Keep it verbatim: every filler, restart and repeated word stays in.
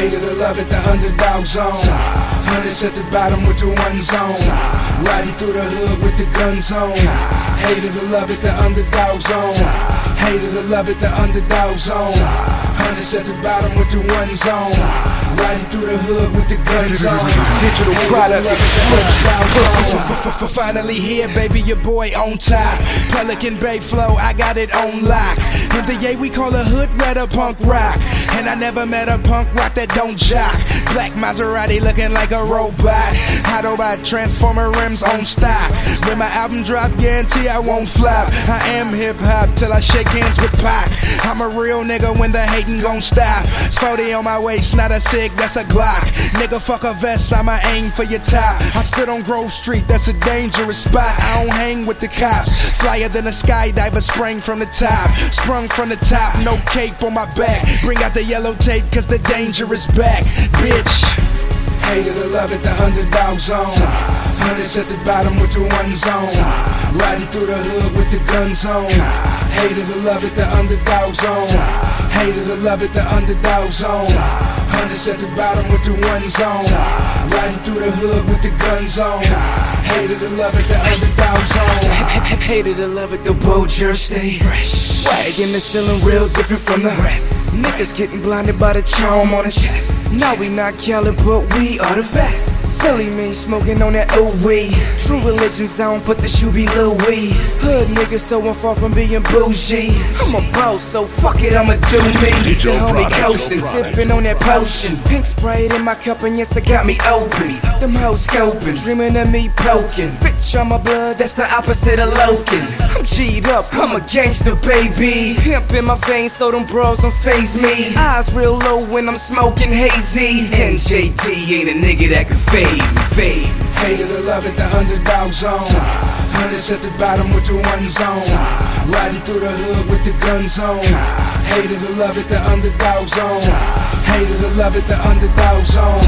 Hate it or love it, the underdog zone. Hundreds at the bottom with the one zone. Riding through the hood with the guns on. Hate it or love it, the underdog zone. Hate it or love it, the underdog zone. Hundreds at the bottom with the one zone. Riding through the hood with the guns on. Digital product for finally here, baby, your boy on top. Pelican Bay flow, I got it on lock. In the A we call a hood red a punk rock. And I never met a punk rock that don't jock. Black Maserati looking like a robot. Autobot transformer rims on stock. When my album drop, guarantee I won't flop. I am hip hop till I shake hands with Pac. I'm a real nigga when the hating gon' stop. forty on my waist, not a cig, that's a Glock. Nigga fuck a vest, I'ma aim for your top. I stood on Grove Street, that's a dangerous spot. I don't hang with the cops. Flyer than a skydiver, sprang from the top. Sprung from the top, no cape on my back. Bring out the yellow tape, cause the danger is back, bitch. Hate it or love it, the underdog zone. Hundreds at the bottom with the one zone. Riding through the hood with the guns on. Hate it or love it, the underdog zone. Hate it or love it, the underdog zone. Hundreds at the bottom with the one zone. Riding through the hood with the guns on. Hate it or love it, the underdog zone. Hate it or love it, the bold jersey fresh. Swag in the ceiling, real different from the rest. Niggas getting blinded by the charm on his chest. Now we not killing, but we are the best. Silly me, smoking on that O E. True religion sound, put the shoe be Louis. Hood nigga, so I'm far from being bougie. I'm a boss, so fuck it, I'ma do me. The homie coasting, sipping on that potion. Pink Sprite in my cup, and yes, it got me open. Them hoes scoping, dreaming of me poking. Bitch, on my blood, that's the opposite of loking. I'm G'd up, I'm a gangster, baby. Pimp in my veins, so them bros don't faze me. Eyes real low when I'm smoking hazy. N J D ain't a nigga that can fade me, fade me. Hate it or love it, the underdog zone. Hundreds at the bottom with the one zone. Riding through the hood with the guns on. Hate it or love it, the underdog zone. Hate it or love it, the underdog zone.